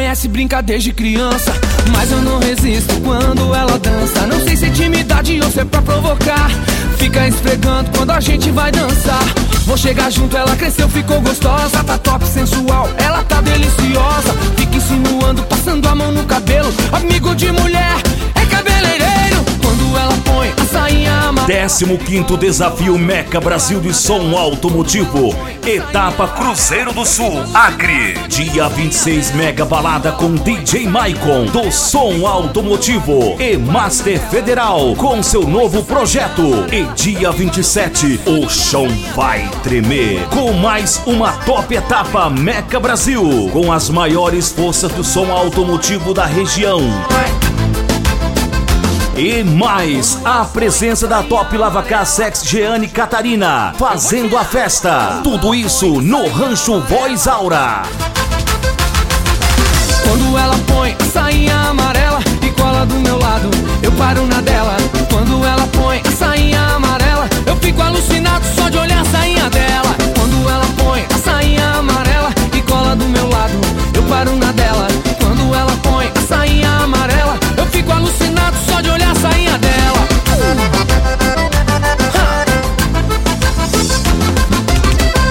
conhece, brinca desde criança, mas eu não resisto quando ela dança. Não sei se é timidade ou se é pra provocar. Fica esfregando quando a gente vai dançar. Vou chegar junto, ela cresceu, ficou gostosa. Tá top, sensual, ela tá deliciosa. Fica insinuando, passando a mão no cabelo. Amigo de mulher, é cabeleireiro. Quando ela põe a sainha amarela. 15º Desafio Meca Brasil de Som Automotivo, etapa Cruzeiro do Sul, Acre. Dia 26, mega balada com DJ Maicon do Som Automotivo e Master Federal com seu novo projeto. E dia 27, o chão vai tremer com mais uma top etapa Meca Brasil, com as maiores forças do som automotivo da região. E mais a presença da Top Lavacar Sex Jeane Catarina fazendo a festa. Tudo isso no Rancho Voz Aura. Quando ela põe a sainha amarela e cola do meu lado, eu paro na dela.